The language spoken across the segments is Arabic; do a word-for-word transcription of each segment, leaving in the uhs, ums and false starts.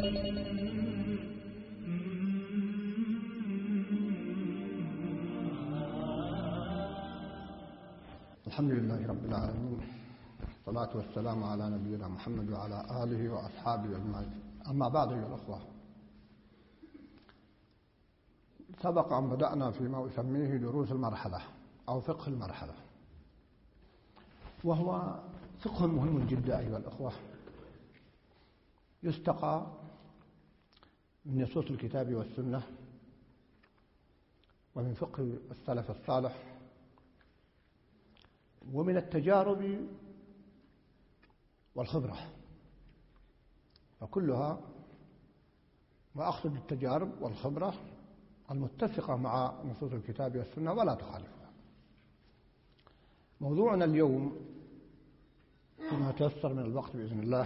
الحمد لله رب العالمين، والصلاة والسلام على نبينا محمد وعلى آله وأصحابه أجمعين. أما بعد أيها الأخوة، سبق أن بدأنا فيما أسميه دروس المرحلة أو فقه المرحلة، وهو فقه مهم جدا أيها الأخوة، يستقى من نصوص الكتاب والسنة ومن فقه السلف الصالح ومن التجارب والخبرة، فكلها، وأقصد التجارب والخبرة المتفقة مع نصوص الكتاب والسنة ولا تخالفها. موضوعنا اليوم فيما تيسر من الوقت بإذن الله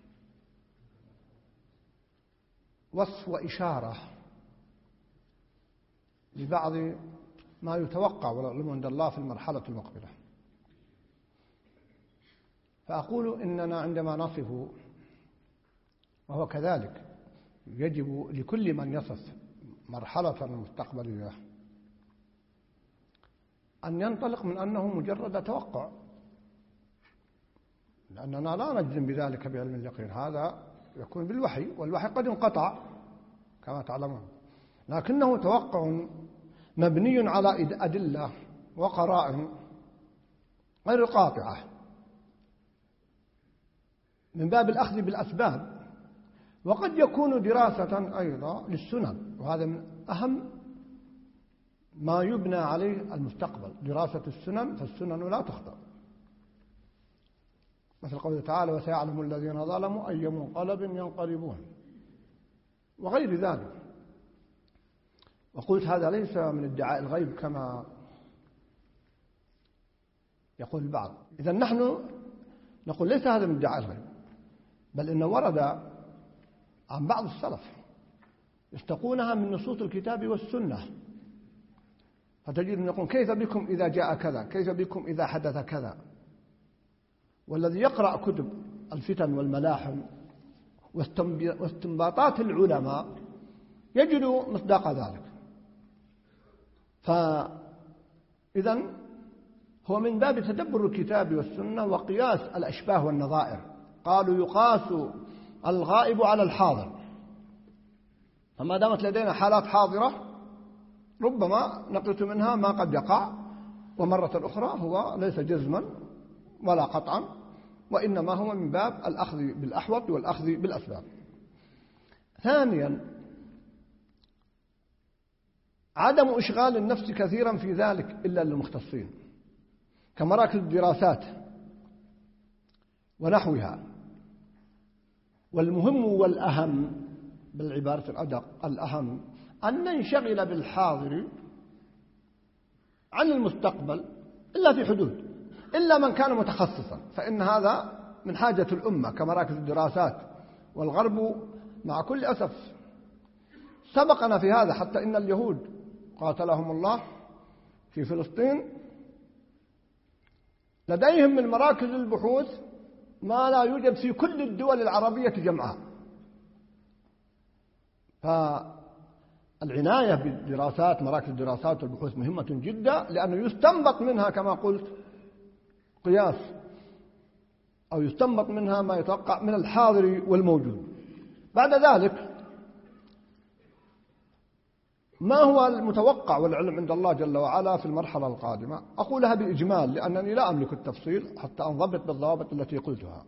وصف وإشارة لبعض ما يتوقع والعلم عند الله في المرحلة المقبلة. فأقول إننا عندما نصف، وهو كذلك يجب لكل من يصف مرحلة مستقبلية أن ينطلق من أنه مجرد توقع، لأننا لا نجزم بذلك بعلم اليقين، هذا يكون بالوحي، والوحي قد انقطع كما تعلمون، لكنه توقع مبني على أدلة وقرائن غير قاطعة من باب الأخذ بالأسباب، وقد يكون دراسة أيضا للسنن، وهذا من أهم ما يبنى عليه المستقبل، دراسة السنن، فالسنن لا تخطئ، مثل قوله تعالى: وسيعلم الذين ظلموا أي منقلب ينقلبون، وغير ذلك. وقلت هذا ليس من ادعاء الغيب كما يقول البعض. إذن نحن نقول ليس هذا من ادعاء الغيب، بل إنه ورد عن بعض السلف يستقونها من نصوص الكتاب والسنة، فتجدون يقول: كيف بكم إذا جاء كذا، كيف بكم إذا حدث كذا. والذي يقرأ كتب الفتن والملاحم واستنباطات العلماء يجد مصداق ذلك. فإذن هو من باب تدبر الكتاب والسنة وقياس الأشباه والنظائر. قالوا يقاس الغائب على الحاضر، فما دامت لدينا حالات حاضرة ربما نقلت منها ما قد يقع، ومرة أخرى هو ليس جزما ولا قطعا، وإنما هو من باب الأخذ بالأحوط والأخذ بالأسباب. ثانيا، عدم إشغال النفس كثيرا في ذلك إلا للمختصين كمراكز الدراسات ونحوها. والمهم والأهم، بالعبارة الأدق الأهم، أن ننشغل بالحاضر عن المستقبل إلا في حدود، إلا من كان متخصصا، فإن هذا من حاجة الأمة كمراكز الدراسات. والغرب مع كل أسف سبقنا في هذا، حتى إن اليهود قاتلهم الله في فلسطين لديهم من مراكز البحوث ما لا يوجد في كل الدول العربية جمعاء. فالعناية بالدراسات، مراكز الدراسات والبحوث مهمة جدا، لأنه يستنبط منها كما قلت قياس، أو يستنبط منها ما يتوقع من الحاضر والموجود. بعد ذلك ما هو المتوقع والعلم عند الله جل وعلا في المرحلة القادمة؟ أقولها بإجمال لأنني لا أملك التفصيل حتى أنضبط بالضوابط التي قلتها.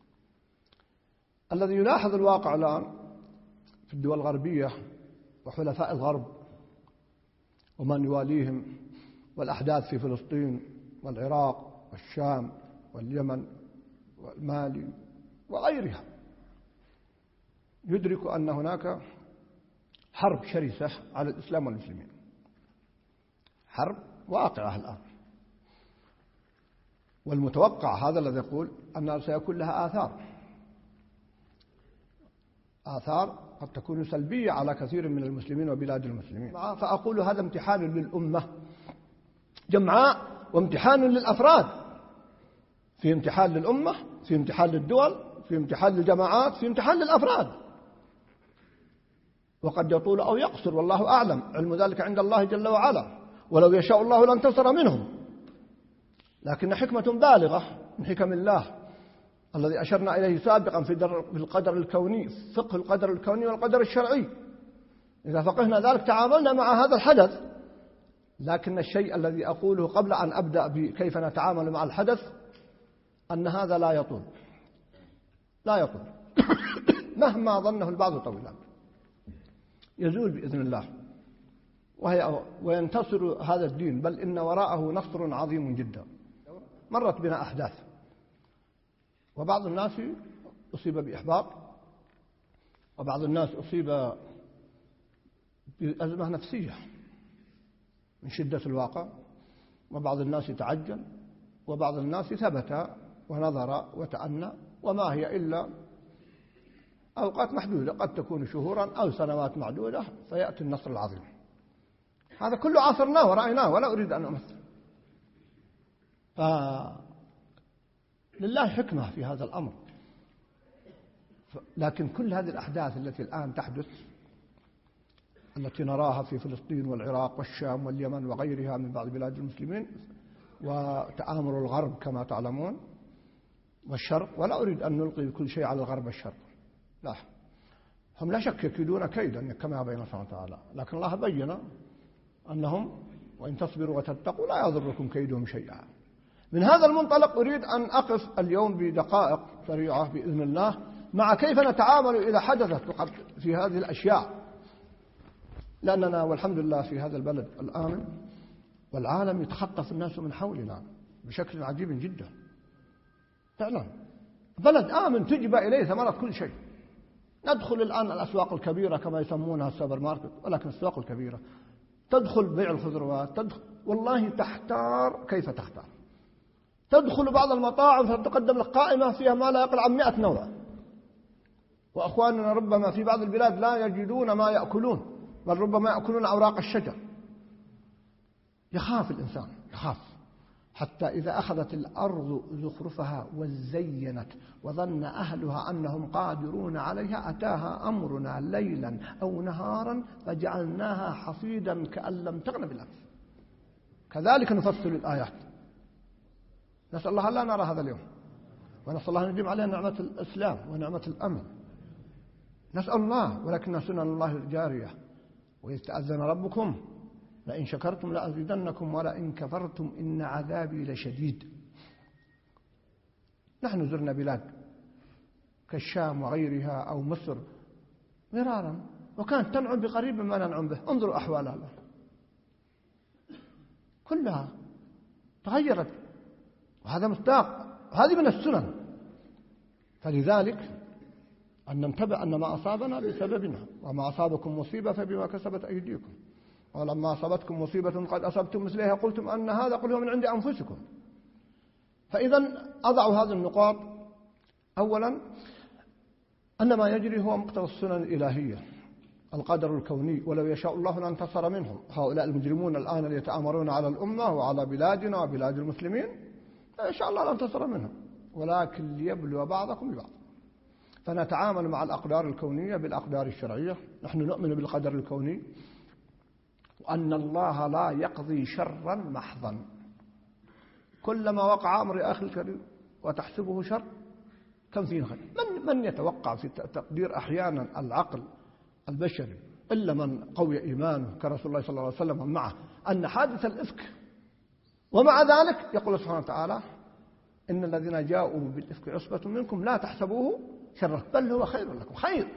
الذي يلاحظ الواقع الآن في الدول الغربية وحلفاء الغرب ومن يواليهم، والأحداث في فلسطين والعراق والشام واليمن والمالي وغيرها، يدرك أن هناك حرب شرسة على الإسلام والمسلمين، حرب واقعة الآن. والمتوقع هذا الذي يقول أنها سيكون لها آثار آثار قد تكون سلبية على كثير من المسلمين وبلاد المسلمين. فأقول هذا امتحان للأمة جمعاء وامتحان للأفراد، في امتحان للأمة، في امتحان للدول، في امتحان للجماعات، في امتحان للأفراد. وقد يطول أو يقصر والله أعلم، علم ذلك عند الله جل وعلا، ولو يشاء الله لانتصر منهم، لكن حكمة بالغة من حكم الله الذي أشرنا إليه سابقا في القدر الكوني، فقه القدر الكوني والقدر الشرعي. إذا فقهنا ذلك تعاملنا مع هذا الحدث. لكن الشيء الذي أقوله قبل أن أبدأ بكيف نتعامل مع الحدث أن هذا لا يطول، لا يطول مهما ظنه البعض طويلا، يزول بإذن الله وهي وينتصر هذا الدين، بل إن وراءه نصر عظيم جدا. مرت بنا أحداث، وبعض الناس أصيب بإحباط، وبعض الناس أصيب بأزمة نفسية من شدة الواقع، وبعض الناس تعجل، وبعض الناس ثبت ونظر وتأنى، وما هي إلا أوقات محدودة، قد تكون شهورا أو سنوات معدودة فيأتي النصر العظيم. هذا كله عاصرناه ورأيناه ولا أريد أن أمثل. فلله حكمة في هذا الأمر. لكن كل هذه الأحداث التي الآن تحدث، التي نراها في فلسطين والعراق والشام واليمن وغيرها من بعض بلاد المسلمين، وتآمر الغرب كما تعلمون والشرق، ولا أريد أن نلقي كل شيء على الغرب والشرق، لا، هم لا شك يكيدون كيدا كما بين سبحانه وتعالى، لكن الله بين أنهم وإن تصبروا وتتقوا لا يضركم كيدهم شيئا. من هذا المنطلق أريد أن أقف اليوم بدقائق سريعة بإذن الله مع كيف نتعامل إذا حدثت في هذه الأشياء، لأننا والحمد لله في هذا البلد الآمن، والعالم يتخطف الناس من حولنا بشكل عجيب جدا فعلا. بلد آمن تجبى إليه ثمرة كل شيء. ندخل الآن الأسواق الكبيرة كما يسمونها السوبر ماركت، ولكن الأسواق الكبيرة تدخل بيع الخضروات، تدخل والله تحتار كيف تختار. تدخل بعض المطاعم فتقدم لك قائمة فيها ما لا يقل عن مئة نوع، وأخواننا ربما في بعض البلاد لا يجدون ما يأكلون، بل ربما يأكلون أوراق الشجر. يخاف الإنسان، يخاف، حتى إذا أخذت الأرض زخرفها وزينت وظن أهلها أنهم قادرون عليها أتاها أمرنا ليلا أو نهارا فجعلناها حصيدا كأن لم تغن بالأمس. كذلك نفصل الآيات. نسأل الله لا نرى هذا اليوم، ونسأل الله أن يديم علينا نعمة الإسلام ونعمة الأمن. نسأل الله، ولكن سنن الله الجارية. وإذ تأذن ربكم لئن شكرتم لأزيدنكم ولئن كفرتم إن عذابي لشديد. نحن زرنا بلاد كالشام وغيرها أو مصر مرارا، وكانت تنعم بقريب مما ننعم به. انظروا أحوالها الآن كلها تغيرت، وهذا مصداق، هذه من السنن. فلذلك أن ننتبه أن ما أصابنا بسببنا، وما أصابكم مصيبة فبما كسبت أيديكم، ولما أصابتكم مصيبة قد أصبتم مثلها قلتم أن هذا قل هو من عند أنفسكم. فإذا أضع هذه النقاط. أولا أن ما يجري هو مقتضى السنن الإلهية، القدر الكوني، ولو يشاء الله لانتصر منهم. هؤلاء المجرمون الآن اللي يتآمرون على الأمة وعلى بلادنا وبلاد المسلمين إن شاء الله لانتصر منهم، ولكن ليبلو بعضكم ببعض. فنتعامل مع الأقدار الكونية بالأقدار الشرعية. نحن نؤمن بالقدر الكوني، وأن الله لا يقضي شرا محضا. كلما وقع أمر أخي الكريم وتحسبه شر كم فيه خير. من, من يتوقع في تقدير أحيانا العقل البشري إلا من قوي إيمانه كرسول الله صلى الله عليه وسلم معه أن حادث الإفك، ومع ذلك يقول سبحانه وتعالى إن الذين جاءوا بالإفك عصبة منكم لا تحسبوه شرا بل هو خير لكم. خير.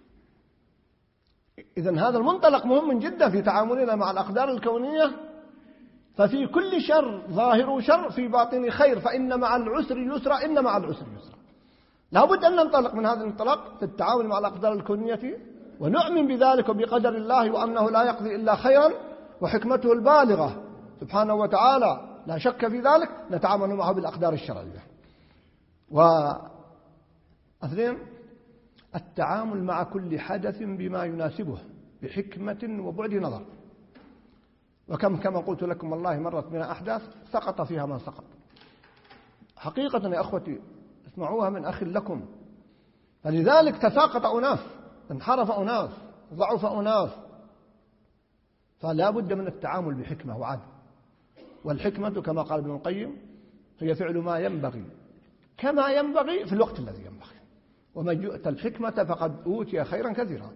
إذن هذا المنطلق مهم جدا في تعاملنا مع الأقدار الكونية. ففي كل شر ظاهر شر في باطن خير، فإن مع العسر يسرا إن مع العسر يسرا. لابد أن ننطلق من هذا الانطلاق في التعامل مع الأقدار الكونية، ونؤمن بذلك وبقدر الله، وأنه لا يقضي إلا خيرا، وحكمته البالغة سبحانه وتعالى لا شك في ذلك. نتعامل معه بالأقدار الشرعية. واثنين التعامل مع كل حدث بما يناسبه بحكمة وبعد نظر. وكم كما قلت لكم والله مرت من أحداث سقط فيها من سقط حقيقة يا أخوتي، اسمعوها من أخ لكم. فلذلك تساقط أناس، انحرف أناس، ضعف أناس، فلا بد من التعامل بحكمة وعدل. والحكمة كما قال ابن القيم هي فعل ما ينبغي كما ينبغي في الوقت الذي ينبغي، ومن يؤتى الحكمة فقد أوتي خيرا كثيرا.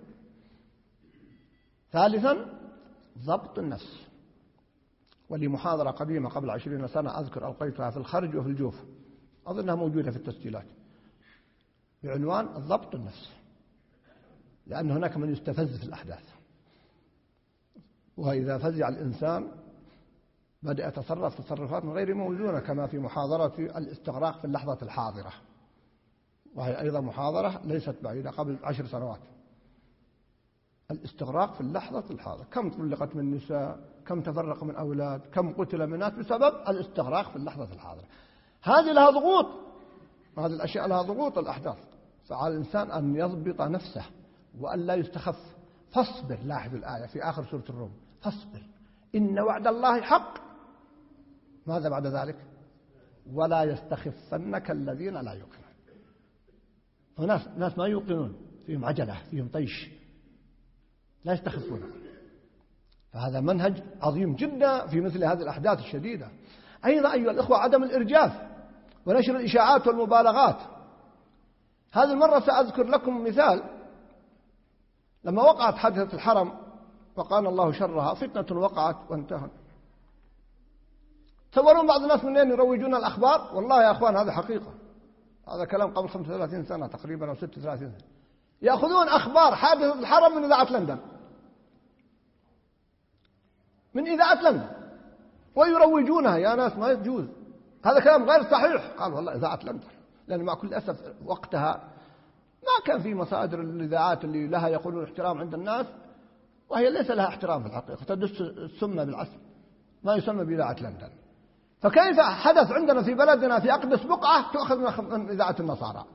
ثالثا ضبط النفس، ولي محاضرة قديمة قبل عشرين سنة أذكر ألقيتها في الخرج وفي الجوف، أظنها موجودة في التسجيلات، بعنوان ضبط النفس، لأن هناك من يستفز في الأحداث، وإذا فزع الإنسان بدأ يتصرف تصرفات غير موزونة، كما في محاضرة الاستغراق في اللحظة الحاضرة، وهي أيضا محاضرة ليست بعيدة قبل عشر سنوات. الاستغراق في اللحظة الحاضرة، كم طلقت من نساء، كم تفرق من أولاد، كم قتل من ناس بسبب الاستغراق في اللحظة الحاضرة. هذه لها ضغوط، هذه الأشياء لها ضغوط الأحداث، فعلى الإنسان أن يضبط نفسه وأن لا يستخف. فاصبر، لاحظ الآية في آخر سورة الروم، فاصبر إن وعد الله حق. ماذا بعد ذلك؟ ولا يستخفنك الذين لا يوقنون. هناك ناس ما يوقنون، فيهم عجلة، فيهم طيش، لا يستخفون. فهذا منهج عظيم جدا في مثل هذه الأحداث الشديدة. أيضا أيها الإخوة عدم الإرجاف ونشر الإشاعات والمبالغات. هذه المرة سأذكر لكم مثال. لما وقعت حادثة الحرم وقال الله شرها، فتنة وقعت وانتهت، تصورون بعض الناس منين يروجون الأخبار؟ والله يا أخوان هذا حقيقة، هذا كلام قبل خمسة وثلاثين سنة تقريبا أو ستة وثلاثين سنة. يأخذون أخبار حادثة الحرم من إذاعة لندن، من إذاعة لندن، ويروجونها. يا ناس ما يجوز، هذا كلام غير صحيح. قال والله إذاعة لندن، لأن مع كل أسف وقتها ما كان في مصادر الإذاعات اللي لها يقولون احترام عند الناس، وهي ليس لها احترام في الحقيقة، تدس السم بالعسل، ما يسمى بإذاعة لندن. فكيف حدث عندنا في بلدنا في أقدس بقعة تؤخذ من إذاعة النصارى؟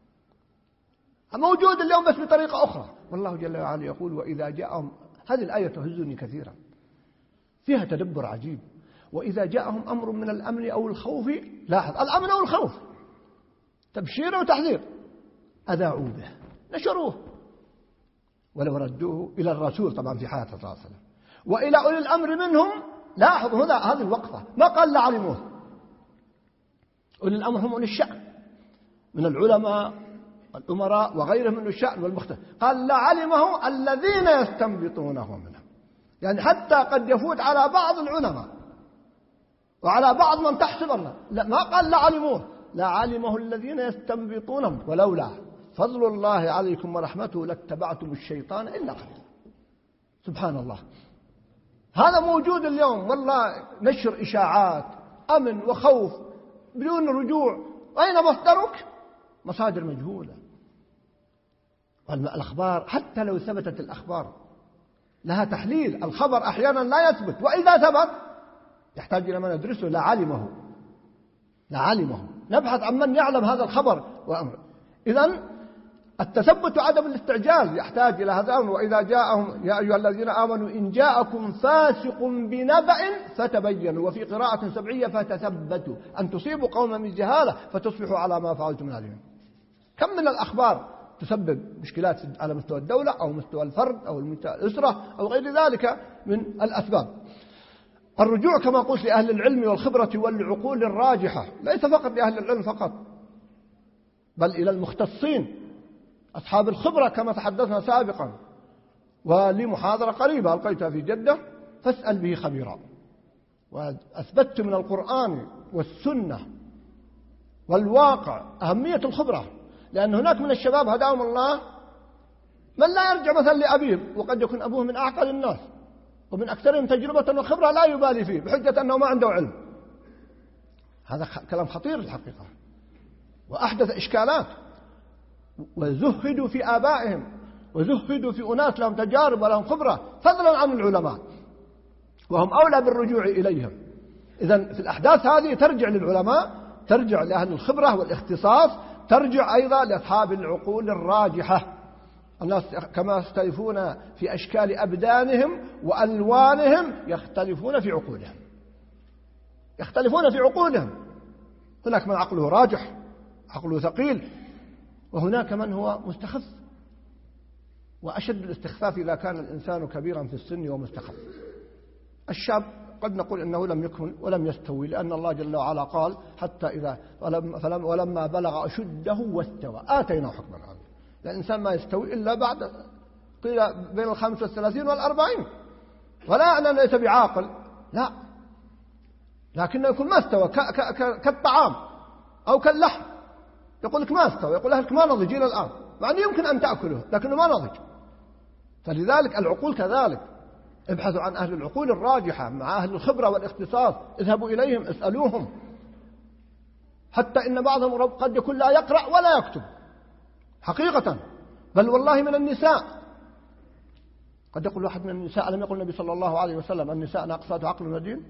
موجود اليوم بس بطريقة أخرى. والله جل وعلا يقول وإذا جاءهم، هذه الآية تهزني كثيرا، فيها تدبر عجيب. وإذا جاءهم أمر من الأمن أو الخوف، لاحظ الأمن أو الخوف، تبشير وتحذير، أذاعوا به، نشروه، ولو ردوه إلى الرسول، طبعا في حياة الرسول، وإلى أولي الأمر منهم. لاحظ هنا هذه الوقفة، ما قال لعلموه. أولي الأمر هم أولي الشأن من العلماء الأمراء وغيرهم من الشأن والمختلف، قال لعلمه الذين يستنبطونه منهم، يعني حتى قد يفوت على بعض العلماء وعلى بعض من تحسب الله. لا، ما قال لعلموه، لعلمه الذين يستنبطونه، ولولا فضل الله عليكم ورحمته لاتبعتم الشيطان إلا قليلا. سبحان الله، هذا موجود اليوم. والله نشر إشاعات أمن وخوف بدون رجوع، أين مصدرك؟ مصادر مجهولة. والأخبار حتى لو ثبتت الأخبار لها تحليل، الخبر أحيانا لا يثبت، وإذا ثبت يحتاج إلى من يدرسه، لعلمه لعلمه نبحث عن من يعلم هذا الخبر وأمر. إذن التثبت وعدم الاستعجال يحتاج إلى هذا الأمر. وإذا جاءهم يا أيها الذين آمنوا إن جاءكم فاسق بنبأ فتبينوا، وفي قراءة سبعية فتثبتوا أن تصيبوا قوما من جهالة فتصبحوا على ما فعلتم نادمين. كم من الأخبار تسبب مشكلات على مستوى الدولة أو مستوى الفرد أو الأسرة أو غير ذلك من الأسباب. الرجوع كما قلت لأهل العلم والخبرة والعقول الراجحة، ليس فقط لأهل العلم فقط، بل إلى المختصين أصحاب الخبرة كما تحدثنا سابقا. ولي محاضرة قريبة ألقيتها في جدة، فاسأل به خبيرا، وأثبتت من القرآن والسنة والواقع أهمية الخبرة. لأن هناك من الشباب هداهم الله من لا يرجع مثلا لأبيه، وقد يكون أبوه من أعقل الناس ومن أكثرهم تجربة وخبرة، لا يبالي فيه بحجة أنه ما عنده علم. هذا كلام خطير الحقيقة، وأحدث إشكالات. وزهدوا في آبائهم، وزهدوا في أناس لهم تجارب ولهم خبرة فضلا عن العلماء، وهم أولى بالرجوع إليهم. إذن في الأحداث هذه ترجع للعلماء، ترجع لأهل الخبرة والاختصاص، ترجع أيضا لأصحاب العقول الراجحة. الناس كما يختلفون في أشكال أبدانهم وألوانهم يختلفون في عقولهم، يختلفون في عقولهم. هناك من عقله راجح، عقله ثقيل، وهناك من هو مستخف. وأشد الاستخفاف إذا كان الإنسان كبيرا في السن ومستخف. الشاب قد نقول إنه لم يكمل ولم يستوي، لأن الله جل وعلا قال حتى إذا ولم ولما بلغ أشده واستوى آتيناه حكما عنه. الإنسان ما يستوي إلا بعد قيل بين الخمس والثلاثين والأربعين، ولا يعني أنه ليس بعاقل، لا، لكنه يكون ما استوى كالطعام أو كاللحم، يقول لك ما استوى، يقول أهلك ما نضج إلى الآن، مع أنه يمكن أن تأكله لكنه ما نضج. فلذلك العقول كذلك، ابحثوا عن أهل العقول الراجحة مع أهل الخبرة والاختصاص، اذهبوا إليهم اسألوهم، حتى إن بعضهم قد يكون لا يقرأ ولا يكتب حقيقة، بل والله من النساء قد يقول واحد من النساء: ألم يقول النبي صلى الله عليه وسلم النساء ناقصات عقل ودين؟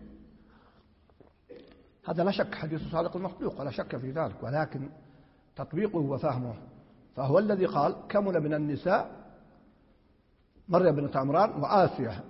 هذا لا شك حديث صادق المصدوق ولا شك في ذلك، ولكن تطبيقه وفهمه، فهو الذي قال كمل من النساء مريم بنت عمران وآسيا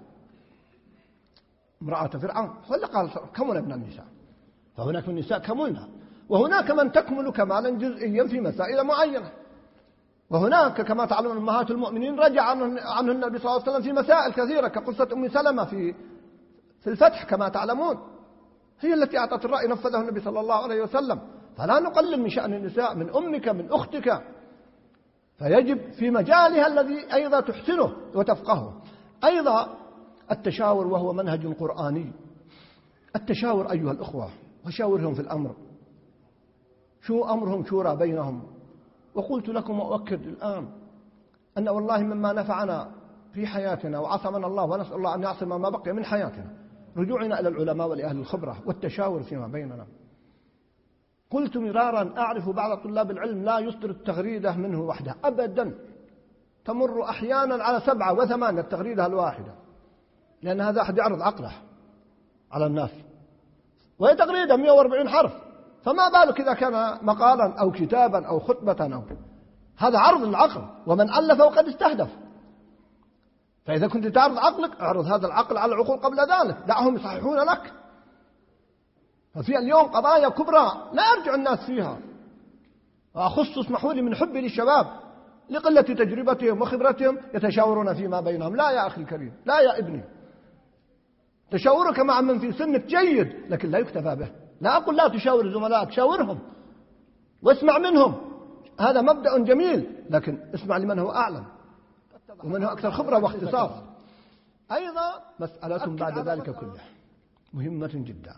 امرأة فرعون، هو اللي قال كمل من النساء، فهناك من النساء كملنا، وهناك من تكمل كمالا جزئيا في مسائل معينة، وهناك كما تعلمون أمهات المؤمنين رجع عنه النبي صلى الله عليه وسلم في مسائل كثيرة، كقصة أم سلمة في في الفتح كما تعلمون، هي التي أعطت الرأي نفذه النبي صلى الله عليه وسلم. فلا نقلل من شأن النساء، من أمك من أختك، فيجب في مجالها الذي أيضا تحسنه وتفقهه. أيضا التشاور، وهو منهج قرآني. التشاور أيها الأخوة، وشاورهم في الأمر، شو أمرهم شورى بينهم. وقلت لكم وأؤكد الآن أن والله مما نفعنا في حياتنا وعصمنا الله، ونسأل الله أن يعصم ما بقي من حياتنا، رجوعنا إلى العلماء ولأهل الخبرة والتشاور فيما بيننا. قلت مرارا: أعرف بعض طلاب العلم لا يصدر التغريدة منه وحده أبدا، تمر أحيانا على سبعة وثمانية التغريدة الواحدة، لأن هذا أحد يعرض عقله على الناس، وهي تغريدة مئة وأربعين حرف، فما بالك إذا كان مقالا أو كتابا أو خطبة أو هذا عرض العقل، ومن ألف وقد استهدف. فإذا كنت تعرض عقلك، اعرض هذا العقل على العقول قبل ذلك، دعهم يصححون لك. ففي اليوم قضايا كبرى لا يرجع الناس فيها، وأخص اسمحوا لي من حبي للشباب لقلة تجربتهم وخبرتهم يتشاورون فيما بينهم. لا يا أخي الكريم، لا يا ابني، تشاورك مع من في سنك جيد، لكن لا يكتفى به. لا أقول لا تشاور زملائك، شاورهم واسمع منهم، هذا مبدأ جميل، لكن اسمع لمن هو أعلم ومن هو أكثر خبرة واختصاص. أيضا مسألة بعد ذلك كله مهمة جدا.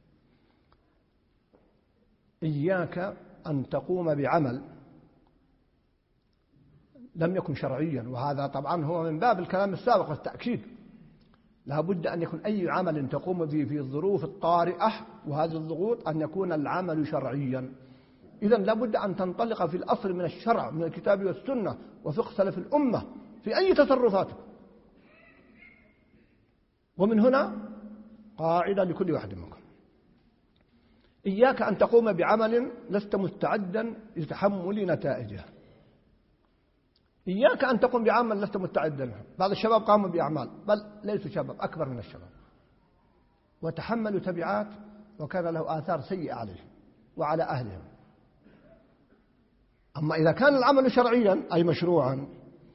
إياك أن تقوم بعمل لم يكن شرعيا، وهذا طبعا هو من باب الكلام السابق والتأكيد. لا بد أن يكون أي عمل تقوم به في الظروف الطارئة وهذه الضغوط أن يكون العمل شرعيا. إذن لا بد أن تنطلق في الأصل من الشرع، من الكتاب والسنة وفقه سلف الأمة في أي تصرفاتك. ومن هنا قاعدة لكل واحد منكم: إياك أن تقوم بعمل لست مستعدا لتحمل نتائجه. إياك أن تقوم بعمل لست مستعدا له. بعض الشباب قاموا بأعمال، بل ليسوا شباب، أكبر من الشباب، وتحملوا تبعات وكان له آثار سيئة عليهم وعلى أهلهم. أما إذا كان العمل شرعيا أي مشروعا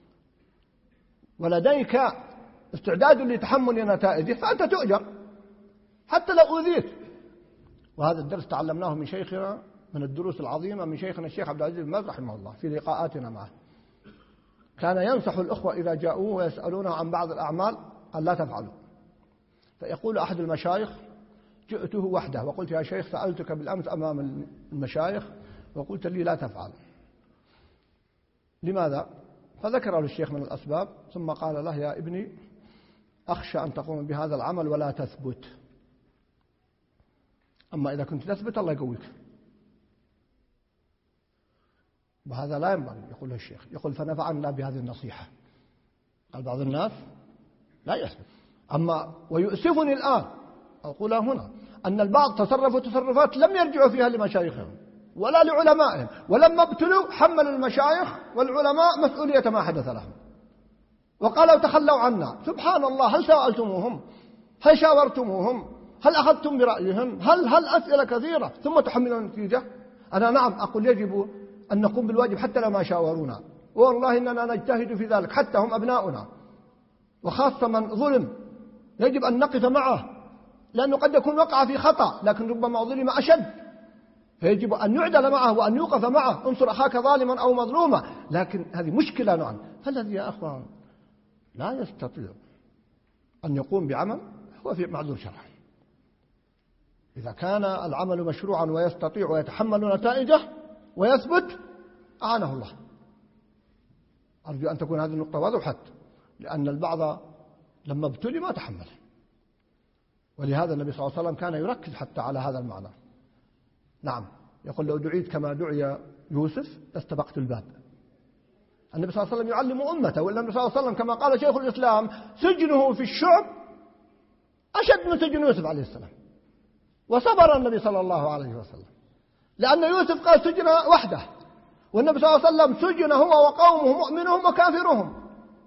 ولديك استعداد لتحمل نتائجه فأنت تؤجر حتى لو أوذيت. وهذا الدرس تعلمناه من شيخنا، من الدروس العظيمة من شيخنا الشيخ عبد العزيز بن باز رحمه الله في لقاءاتنا معه. كان ينصح الأخوة إذا جاءوه ويسألونه عن بعض الأعمال قال: لا تفعلوا. فيقول أحد المشايخ: جئته وحده وقلت: يا شيخ سألتك بالأمس أمام المشايخ وقلت لي لا تفعل، لماذا؟ فذكر له الشيخ من الأسباب، ثم قال له: يا ابني أخشى أن تقوم بهذا العمل ولا تثبت، أما إذا كنت تثبت الله يقويك. وهذا لا ينبغي، يقول الشيخ، يقول: فنفعنا الله بهذه النصيحة. قال بعض الناس لا يثبت. أما ويؤسفني الآن أقول هنا أن البعض تصرفوا تصرفات لم يرجعوا فيها لمشايخهم ولا لعلمائهم، ولما ابتلوا حملوا المشايخ والعلماء مسؤولية ما حدث لهم وقالوا تخلوا عنا. سبحان الله، هل سألتموهم؟ هل شاورتموهم؟ هل أخذتم برأيهم؟ هل هل أسئلة كثيرة ثم تحملون النتيجة. أنا نعم أقول يجب أن نقوم بالواجب حتى لو ما شاورونا، والله إننا نجتهد في ذلك حتى هم أبناؤنا، وخاصة من ظلم يجب أن نقف معه، لأنه قد يكون وقع في خطأ لكن ربما ظلم أشد، فيجب أن يعدل معه وأن يوقف معه. انصر أخاك ظالما أو مظلوما، لكن هذه مشكلة نوعا. فالذي يا أخوان لا يستطيع أن يقوم بعمل هو في معذور شرعي. إذا كان العمل مشروعا ويستطيع ويتحمل نتائجه ويثبت أعانه الله. أرجو أن تكون هذه النقطة وضحت، لأن البعض لما ابتلي ما تحمل، ولهذا النبي صلى الله عليه وسلم كان يركز حتى على هذا المعنى. نعم، يقول لو دعيت كما دعي يوسف لاستبقت الباب. النبي صلى الله عليه وسلم يعلم أمته، والنبي صلى الله عليه وسلم كما قال شيخ الإسلام سجنه في الشعب أشد من سجن يوسف عليه السلام، وصبر النبي صلى الله عليه وسلم، لأن يوسف قال سجن وحده، والنبي صلى الله عليه وسلم سجن هو وقومه مؤمنهم وكافرهم،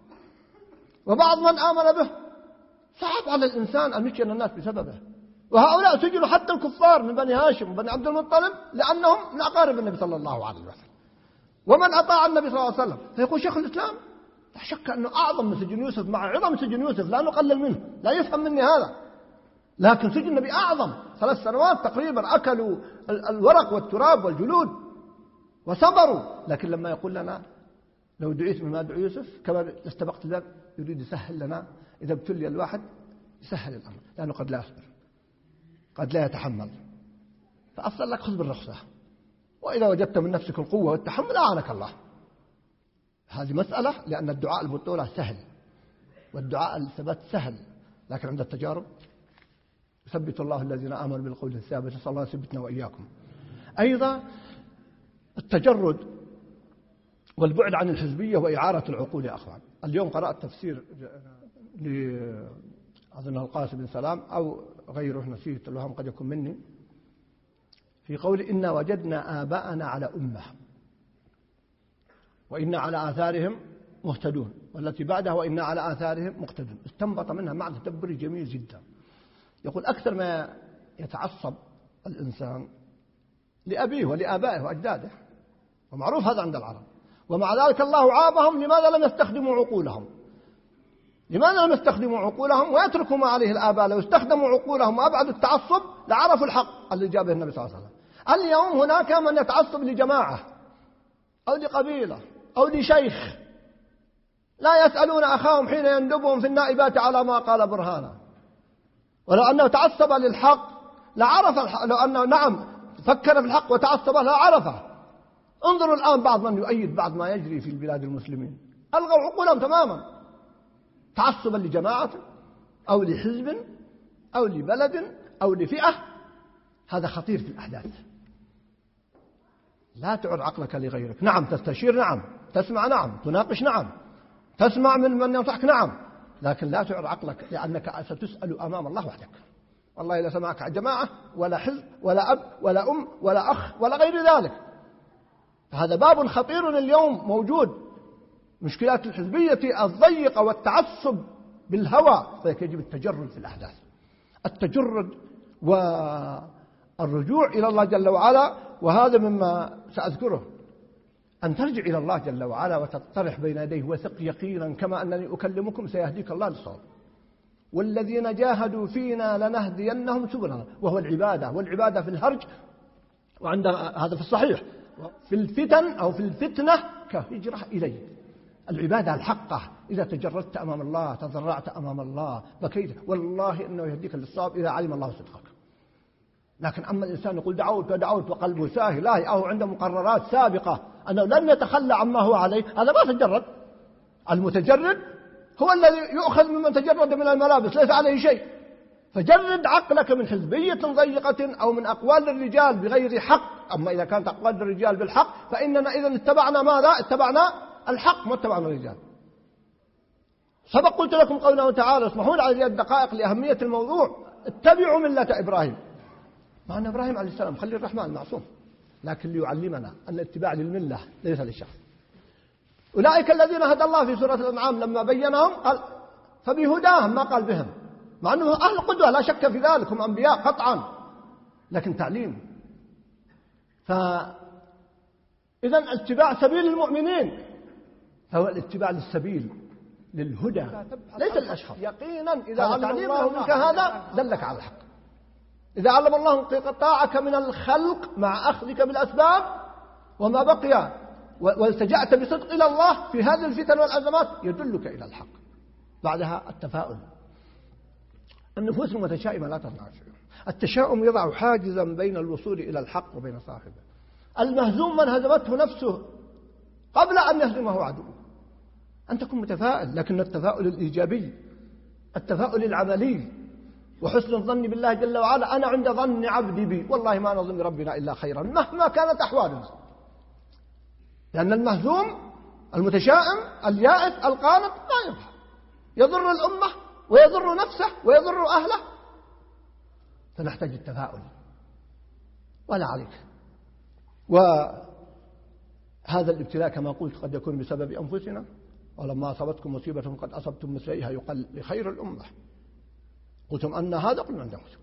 وبعض من آمن به. صعب على الإنسان أن يسجن الناس بسببه، وهؤلاء سجنوا حتى الكفار من بني هاشم وبني عبد المطلب لأنهم من أقارب النبي صلى الله عليه وسلم ومن أطاع النبي صلى الله عليه وسلم. فيقول شيخ الإسلام لا شك أنه أعظم من سجن يوسف، مع عظم سجن يوسف لا نقلل منه، لا يفهم مني هذا، لكن سجن النبي أعظم. ثلاث سنوات تقريبا أكلوا الورق والتراب والجلود وصبروا، لكن لما يقول لنا لو دعيت مما دعي يوسف كما استبقت الباب، يريد يسهل لنا. إذا ابتلي الواحد يسهل الأمر، لأنه قد لا يصبر، قد لا يتحمل، فأفضل لك خذ بالرخصة، وإذا وجدت من نفسك القوة والتحمل أعانك الله. هذه مسألة، لأن الدعاء البطولة سهل والدعاء الثبات سهل، لكن عند التجارب يثبت الله الذين آمنوا بالقول الثابت. نسأل الله يثبتنا وإياكم. أيضا التجرد والبعد عن الحزبية وإعارة العقول يا أخوان. اليوم قرأت تفسير أظن القاسم بن سلام أو غيره نسيت، اللهم قد يكون مني، في قول إنا وجدنا آباءنا على أمة وإنا على آثارهم مهتدون، والتي بعدها وإنا على آثارهم مقتدون. استنبط منها معنى تدبري جميل جدا. يقول أكثر ما يتعصب الإنسان لأبيه ولآبائه وأجداده، ومعروف هذا عند العرب، ومع ذلك الله عابهم لماذا لم يستخدموا عقولهم. لماذا لم يستخدموا عقولهم ويتركوا ما عليه الآباء؟ لو استخدموا عقولهم وأبعدوا التعصب لعرفوا الحق اللي جابه النبي صلى الله عليه وسلم. اليوم هناك من يتعصب لجماعة أو لقبيلة أو لشيخ، لا يسألون أخاهم حين يندبهم في النائبات على ما قال برهانا. ولو أنه تعصب للحق لعرف الحق، لو أنه نعم فكر في الحق وتعصب لعرفه. انظروا الآن بعض من يؤيد بعض ما يجري في البلاد المسلمين، ألغوا عقولهم تماما تعصبا لجماعة أو لحزب أو لبلد أو لفئة. هذا خطير في الأحداث. لا تعر عقلك لغيرك. نعم تستشير، نعم تسمع، نعم تناقش، نعم تسمع من من ينصحك، نعم، لكن لا تعر عقلك، لأنك ستسأل أمام الله وحدك. والله لا سمعك جماعة ولا حزب ولا أب ولا أم ولا أخ ولا غير ذلك. هذا باب خطير اليوم موجود، مشكلات الحزبية الضيقة والتعصب بالهوى. فيجب التجرد في الأحداث، التجرد والرجوع إلى الله جل وعلا. وهذا مما سأذكره، أن ترجع إلى الله جل وعلا وتطرح بين يديه وثق يقينا كما أنني أكلمكم سيهديك الله للصواب. والذين جاهدوا فينا لنهدينهم سبلنا، وهو العبادة، والعبادة في الهرج، وعند هذا في الصحيح في الفتن أو في الفتنة كهجرة إليه. العبادة الحقة إذا تجردت أمام الله، تضرعت أمام الله، بكيت، والله إنه يهديك للصواب إذا علم الله صدقك. لكن أما الإنسان يقول دعوت ودعوت وقلبه ساهي لاهي، أو عنده مقررات سابقة أنه لن يتخلى عما هو عليه، هذا ما تجرد. المتجرد هو الذي يؤخذ ممن تجرد من الملابس ليس عليه شيء. فجرد عقلك من حزبية ضيقة أو من أقوال الرجال بغير حق. أما إذا كانت أقوال الرجال بالحق فإننا إذن اتبعنا ماذا؟ اتبعنا الحق ما اتبعنا الرجال. سبق قلت لكم قوله تعالى، اسمحوا لي على الدقائق لأهمية الموضوع، اتبعوا ملة إبراهيم. مع أن إبراهيم عليه السلام خلي الرحمن معصوم، لكن ليعلمنا أن الاتباع للملة ليس للشخص. أولئك الذين هدى الله في سورة الأنعام لما بينهم قال فبهداهم، ما قال بهم، مع أنه أهل قدوة لا شك في ذلك، هم أنبياء قطعا، لكن تعليم. فإذا اتباع سبيل المؤمنين هو الاتباع للسبيل للهدى ليس للأشخاص. يقينا إذا علم الله منك هذا دلك على الحق. إذا علم الله انقطاعك من الخلق مع أخذك بالأسباب وما بقي والتجأت بصدق إلى الله في هذه الفتن والأزمات يدلك إلى الحق. بعدها التفاؤل. النفوس المتشائمة لا تصنع شيئا. التشاؤم يضع حاجزا بين الوصول إلى الحق وبين صاحبه. المهزوم من هزمته نفسه قبل أن يهزمه عدوه. أن تكون متفائل، لكن التفاؤل الإيجابي، التفاؤل العملي، وحسن الظن بالله جل وعلا. أنا عند ظن عبدي بي، والله ما نظن ربنا إلا خيرا مهما كانت أحوالنا. لأن المهزوم المتشائم اليائس القانط لا ينفع، يضر الأمة ويضر نفسه ويضر أهله. فنحتاج التفاؤل ولا عليك. وهذا الابتلاء كما قلت قد يكون بسبب أنفسنا، ولما أصابتكم مصيبة قد أصبتم مثليها يقال لخير الأمة قلتم أن هذا قلنا عند أنفسكم،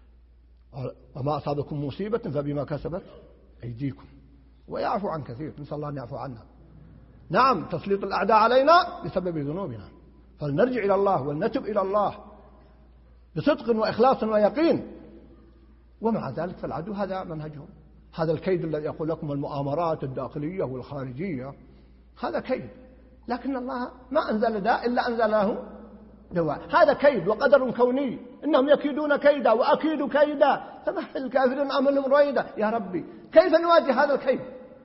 وما أصابكم مصيبة فبما كسبت أيديكم ويعفو عن كثير، نسأل الله أن يعفو عنا. نعم تسليط الأعداء علينا بسبب ذنوبنا، فلنرجع إلى الله ولنتب إلى الله بصدق وإخلاص ويقين. ومع ذلك فالعدو هذا منهجهم، هذا الكيد الذي يقول لكم المؤامرات الداخلية والخارجية هذا كيد، لكن الله ما أنزل داء إلا أنزل له دواء. هذا كيد وقدر كوني، إنهم يكيدون كيدا وأكيد كيدا فمهل الكافرين أملهم رويدا. يا ربي كيف نواجه هذا الكيد؟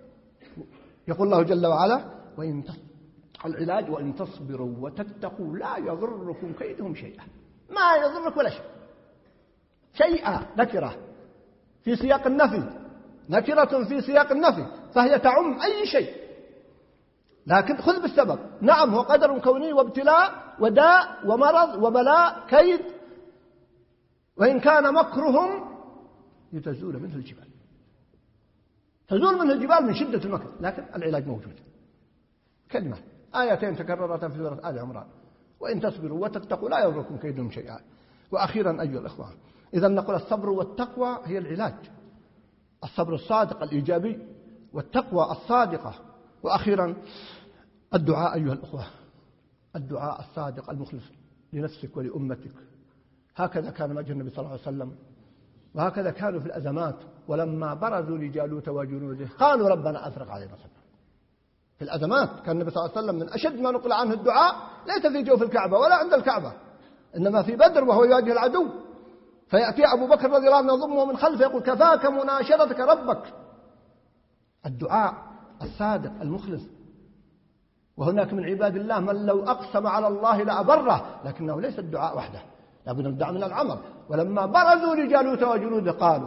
يقول الله جل وعلا وإن العلاج وإن تصبروا وتتقوا لا يضركم كيدهم شيئا. ما يضرك ولا شيء، شيئا نكرة في سياق النفي، نكرة في سياق النفي فهي تعم أي شيء، لكن خذ بالسبب. نعم هو قدر كوني وابتلاء وداء ومرض وبلاء كيد، وإن كان مكرهم لتزول منه الجبال، تزول منه الجبال من شدة المكر، لكن العلاج موجود. كلمة آيتين تكررتا في سورة آل عمران وإن تصبروا وتتقوا لا يضركم كيدهم شيئا. وأخيرا أيها الإخوة، إذا نقول الصبر والتقوى هي العلاج، الصبر الصادق الإيجابي والتقوى الصادقة. وأخيرا الدعاء أيها الأخوة، الدعاء الصادق المخلص لنفسك ولأمتك. هكذا كان وجه النبي صلى الله عليه وسلم، وهكذا كانوا في الأزمات. ولما برزوا لجالوت وجنوده قالوا ربنا أفرغ علينا صبرا. في الأزمات كان النبي صلى الله عليه وسلم من أشد ما نقل عنه الدعاء ليس في جوف الكعبة ولا عند الكعبة، إنما في بدر وهو يواجه العدو، فيأتي أبو بكر رضي الله عنه يضمه من خلفه يقول كفاك مناشدتك ربك. الدعاء الصادق المخلص. وهناك من عباد الله من لو أقسم على الله لأبره، لكنه ليس الدعاء وحده، لابد الدعاء من العمل. ولما برزوا لجالوت وجنوده قالوا،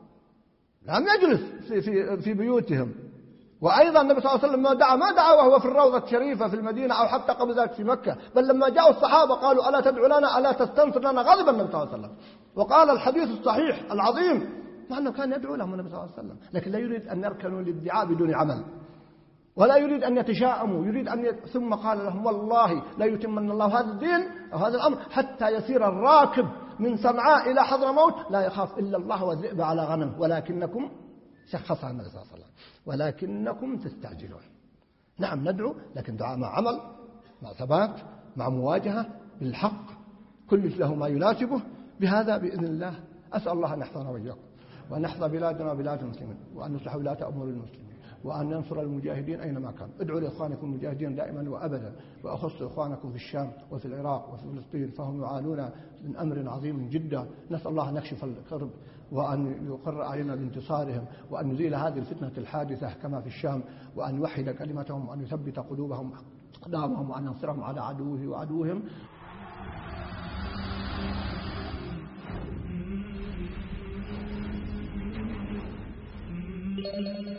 لم يجلس في, في, في بيوتهم. وأيضا النبي صلى الله عليه وسلم ما دعا ما دعا وهو في الروضة الشريفة في المدينة أو حتى قبل ذلك في مكة، بل لما جاءوا الصحابة قالوا ألا تدعو لنا ألا تستنصر لنا، غضب النبي صلى الله عليه وسلم وقال الحديث الصحيح العظيم، مع أنه كان يدعو لهم النبي صلى الله عليه وسلم، لكن لا يريد أن يركنوا للدعاء بدون عمل، ولا يريد أن يتشاءموا، يريد أن ي... ثم قال لهم والله لا يتمن الله هذا الدين أو هذا الأمر حتى يسير الراكب من صنعاء إلى حضرموت لا يخاف إلا الله والذئب على غنم، ولكنكم شخصها النبي صلى الله عليه وسلم ولكنكم تستعجلون. نعم ندعو، لكن دعاء مع عمل، مع ثبات، مع مواجهة بالحق، كل له ما يناسبه. بهذا بإذن الله أسأل الله أن يحفظنا وإياكم، وأن يحفظ بلادنا وبلاد المسلمين، وأن يصلح ولاة أمور المسلمين، وأن ينصر المجاهدين أينما كانوا. ادعوا لإخوانكم المجاهدين دائما وأبدا، وأخص إخوانكم في الشام وفي العراق وفي فلسطين، فهم يعانون من أمر عظيم جدا. نسأل الله أن يكشف الكرب وأن يقر علينا بانتصارهم، وأن يزيل هذه الفتنة الحادثة كما في الشام، وأن يوحد كلمتهم، وأن يثبت قلوبهم أقدامهم، وأن ينصرهم على عدوه وعدوهم. Thank you.